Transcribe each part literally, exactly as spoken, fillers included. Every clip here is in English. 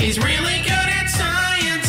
He's really good at science.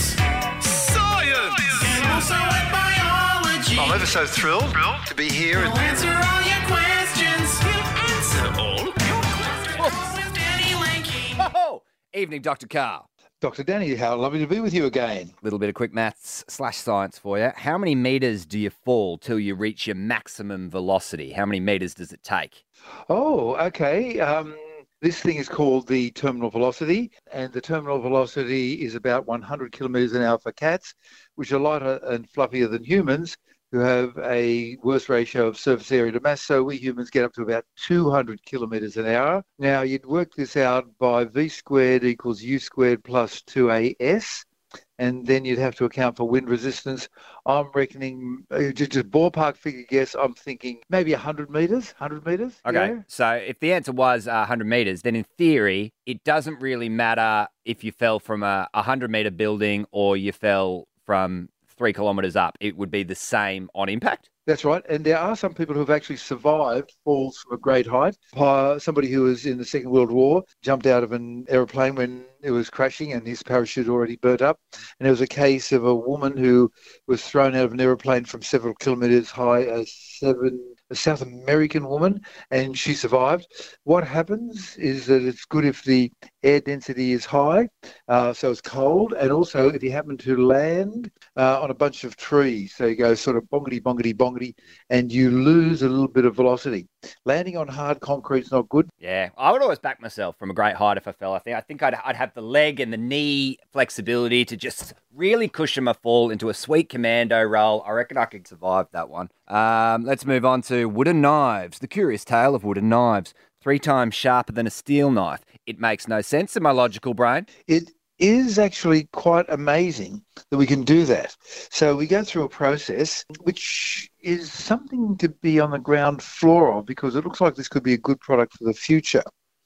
Science! And also at biology. I'm ever so thrilled, thrilled to be here. He'll answer all your questions. He'll answer all your questions. With Danny Lanky. Oh, evening, Doctor Carl. Doctor Danny, how lovely to be with you again. Little bit of quick maths slash science for you. How many metres do you fall till you reach your maximum velocity? How many metres does it take? Oh, okay. Um, this thing is called the terminal velocity, and the terminal velocity is about one hundred kilometres an hour for cats, which are lighter and fluffier than humans, who have a worse ratio of surface area to mass. So we humans get up to about two hundred kilometres an hour. Now, you'd work this out by v squared equals u squared plus two a s, and then you'd have to account for wind resistance. I'm reckoning, uh, just, just ballpark figure guess, I'm thinking maybe one hundred metres, one hundred metres. Okay, Yeah? so if the answer was uh, one hundred metres, then in theory, it doesn't really matter if you fell from a one hundred metre building or you fell from three kilometres up. It would be the same on impact? That's right. And there are some people who have actually survived falls from a great height. Uh, somebody who was in the Second World War jumped out of an aeroplane when it was crashing and his parachute already burnt up. And there was a case of a woman who was thrown out of an aeroplane from several kilometres high, a seven a South American woman, and she survived. What happens is that it's good if the air density is high, uh, so it's cold, and also if you happen to land uh, on a bunch of trees, so you go sort of bongity, bongity, bongity, and you lose a little bit of velocity. Landing on hard concrete is not good. Yeah, I would always back myself from a great height if I fell. I think I think I'd I'd have the leg and the knee flexibility to just really cushion my fall into a sweet commando roll. I reckon I could survive that one. Um, let's move on to wooden knives. The curious tale of wooden knives. Three times sharper than a steel knife. It makes no sense in my logical brain. It is actually quite amazing that we can do that. So we go through a process which is something to be on the ground floor of, because it looks like this could be a good product for the future.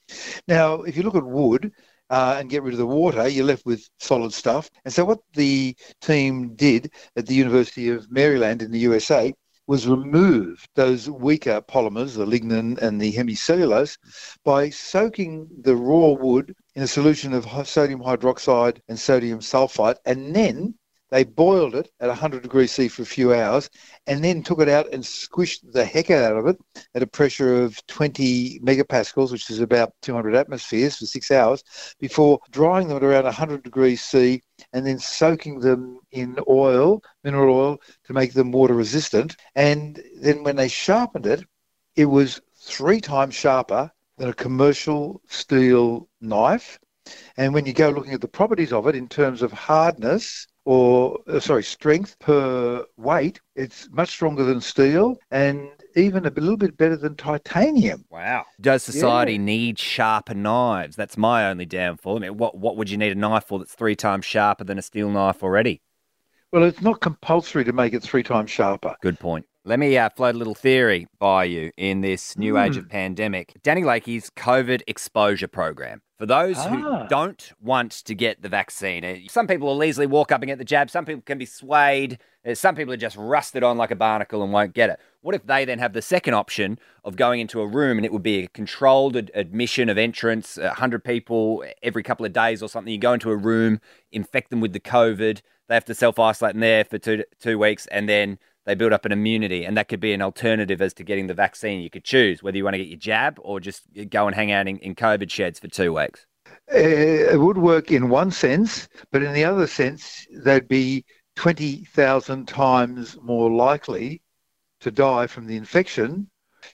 Now, if you look at wood uh, and get rid of the water, you're left with solid stuff. And so what the team did at the University of Maryland in the U S A was remove those weaker polymers, the lignin and the hemicellulose, by soaking the raw wood in a solution of sodium hydroxide and sodium sulfite, and then they boiled it at one hundred degrees C for a few hours, and then took it out and squished the heck out of it at a pressure of twenty megapascals, which is about two hundred atmospheres, for six hours, before drying them at around one hundred degrees C and then soaking them in oil, mineral oil, to make them water resistant. And then when they sharpened it, it was three times sharper than a commercial steel knife. And when you go looking at the properties of it in terms of hardness, or, uh, sorry, strength per weight, it's much stronger than steel and even a little bit better than titanium. Wow. Does society Yeah. need sharper knives? That's my only downfall. I mean, what, what would you need a knife for that's three times sharper than a steel knife already? Well, it's not compulsory to make it three times sharper. Good point. Let me uh, float a little theory by you in this new age of pandemic. Danny Lakey's COVID exposure program. For those Ah. who don't want to get the vaccine, uh, some people will easily walk up and get the jab. Some people can be swayed. Uh, Some people are just rusted on like a barnacle and won't get it. What if they then have the second option of going into a room and it would be a controlled ad- admission of entrance, one hundred people every couple of days or something. You go into a room, infect them with the COVID. They have to self-isolate in there for two, two weeks and then they build up an immunity, and that could be an alternative as to getting the vaccine. You could choose whether you want to get your jab or just go and hang out in, in COVID sheds for two weeks. Uh, it would work in one sense, but in the other sense, they'd be twenty thousand times more likely to die from the infection.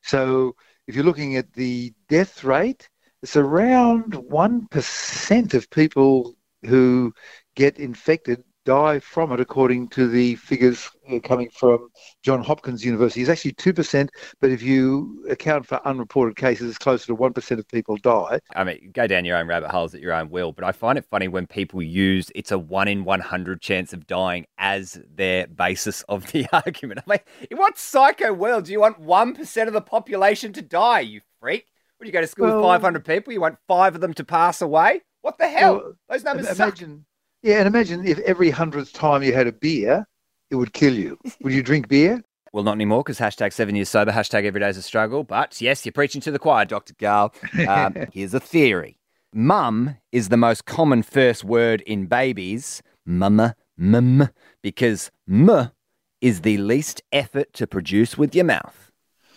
So if you're looking at the death rate, it's around one percent of people who get infected die from it, according to the figures coming from Johns Hopkins University. It's actually two percent, but if you account for unreported cases, it's closer to one percent of people die. I mean, go down your own rabbit holes at your own will, but I find it funny when people use it's a one in one hundred chance of dying as their basis of the argument. I'm like, in what psycho world do you want one percent of the population to die, you freak? When you go to school Well- with five hundred people, you want five of them to pass away? What the hell? Well, Those numbers suck. imagine, yeah, and imagine if every hundredth time you had a beer, it would kill you. Would you drink beer? Well, not anymore, because hashtag seven years sober, hashtag every day's a struggle. But yes, you're preaching to the choir, Doctor Garl. Um, here's a theory. Mum is the most common first word in babies, mama, mum, because m is the least effort to produce with your mouth.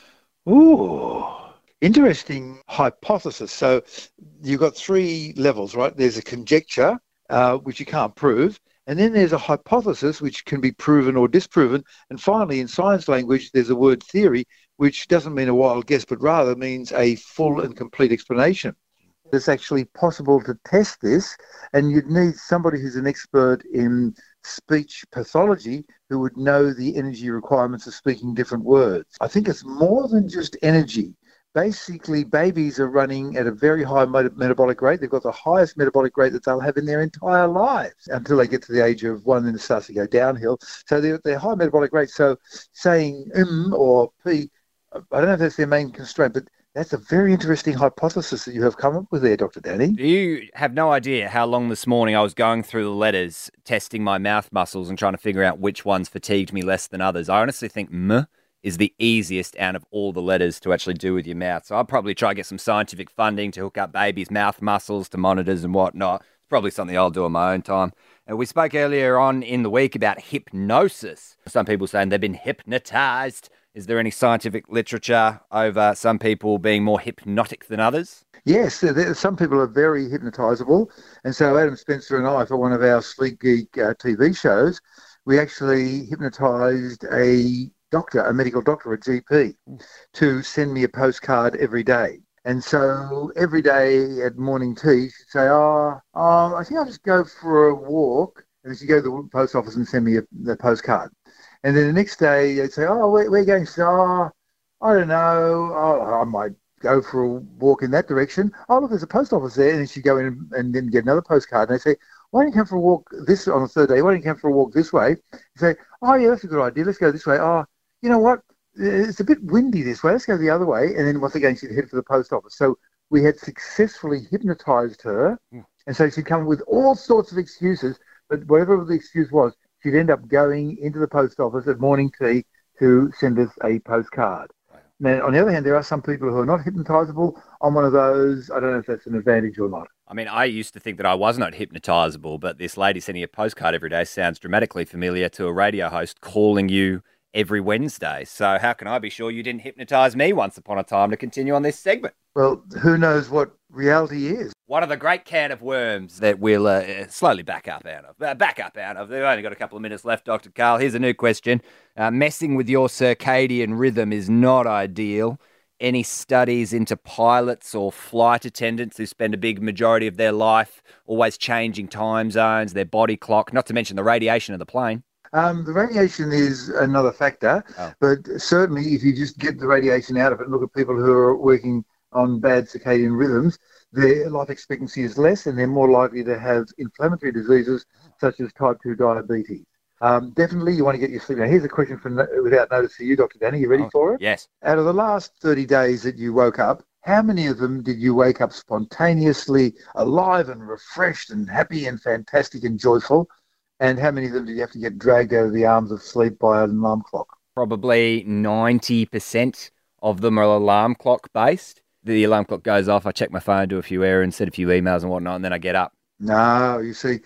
Ooh, interesting hypothesis. So you've got three levels, right? There's a conjecture, uh, which you can't prove. And then there's a hypothesis, which can be proven or disproven. And finally, in science language, there's a word theory, which doesn't mean a wild guess, but rather means a full and complete explanation. It's actually possible to test this, and you'd need somebody who's an expert in speech pathology who would know the energy requirements of speaking different words. I think it's more than just energy. Basically, babies are running at a very high metabolic rate. They've got the highest metabolic rate that they'll have in their entire lives until they get to the age of one, and then it starts to go downhill. So they're, they're high metabolic rate. So saying M or P, I don't know if that's their main constraint, but that's a very interesting hypothesis that you have come up with there, Doctor Danny. You have no idea how long this morning I was going through the letters, testing my mouth muscles and trying to figure out which ones fatigued me less than others. I honestly think M is the easiest out of all the letters to actually do with your mouth. So I'll probably try to get some scientific funding to hook up babies' mouth muscles to monitors and whatnot. It's probably something I'll do on my own time. And we spoke earlier on in the week about hypnosis. Some people saying they've been hypnotized. Is there any scientific literature over some people being more hypnotic than others? Yes, there, some people are very hypnotisable. And so Adam Spencer and I, for one of our Sleep Geek uh, T V shows, we actually hypnotised a doctor, a medical doctor, a G P, to send me a postcard every day. And so every day at morning tea, she'd say, oh, um, I think I'll just go for a walk. And then she'd go to the post office and send me a, a postcard. And then the next day, they'd say, oh, where, where are you going? She said, oh, I don't know. Oh, I might go for a walk in that direction. Oh, look, there's a post office there. And then she'd go in and then get another postcard. And they say, why don't you come for a walk this on the third day? Why don't you come for a walk this way? You say, oh, yeah, that's a good idea. Let's go this way. Oh, you know what? It's a bit windy this way. Let's go the other way. And then once again, she'd head for the post office. So we had successfully hypnotized her. And so she'd come with all sorts of excuses, but whatever the excuse was, she'd end up going into the post office at morning tea to send us a postcard. Now, on the other hand, there are some people who are not hypnotizable. I'm one of those. I don't know if that's an advantage or not. I mean, I used to think that I was not hypnotizable, but this lady sending a postcard every day sounds dramatically familiar to a radio host calling you every Wednesday. So how can I be sure you didn't hypnotize me once upon a time to continue on this segment? Well, who knows what reality is? One of the great can of worms that we'll uh, slowly back up out of. Uh, back up out of. They've only got a couple of minutes left, Doctor Karl. Here's a new question. Uh, messing with your circadian rhythm is not ideal. Any studies into pilots or flight attendants who spend a big majority of their life always changing time zones, their body clock, not to mention the radiation of the plane? Um, the radiation is another factor, oh. but certainly if you just get the radiation out of it and look at people who are working on bad circadian rhythms, their life expectancy is less and they're more likely to have inflammatory diseases such as type two diabetes. Um, definitely you want to get your sleep. Now, here's a question from Without Notice for you, Doctor Danny. You ready oh, for it? Yes. Out of the last thirty days that you woke up, how many of them did you wake up spontaneously alive and refreshed and happy and fantastic and joyful? And how many of them did you have to get dragged out of the arms of sleep by an alarm clock? Probably ninety percent of them are alarm clock based. The alarm clock goes off, I check my phone, do a few errands, send a few emails and whatnot, and then I get up. No, you see,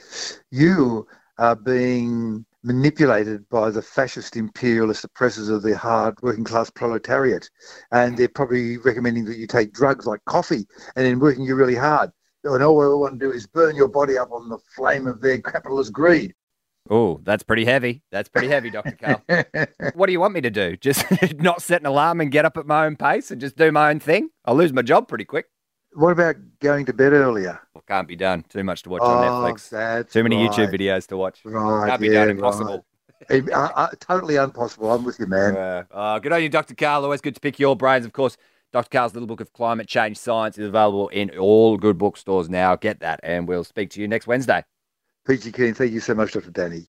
you are being manipulated by the fascist imperialist oppressors of the hard working class proletariat. And they're probably recommending that you take drugs like coffee and then working you really hard. And all they want to do is burn your body up on the flame of their capitalist greed. Oh, that's pretty heavy. That's pretty heavy, Doctor Karl. What do you want me to do? Just not set an alarm and get up at my own pace and just do my own thing? I'll lose my job pretty quick. What about going to bed earlier? Well, can't be done. Too much to watch oh, on Netflix. That's Too many right. YouTube videos to watch. Right, Can't be yeah, done. Impossible. Right. uh, uh, totally impossible. I'm with you, man. Uh, uh, good on you, Doctor Karl. Always good to pick your brains. Of course, Doctor Karl's little book of climate change science is available in all good bookstores now. Get that, and we'll speak to you next Wednesday. Peachy Keen, thank you so much, Doctor Danny.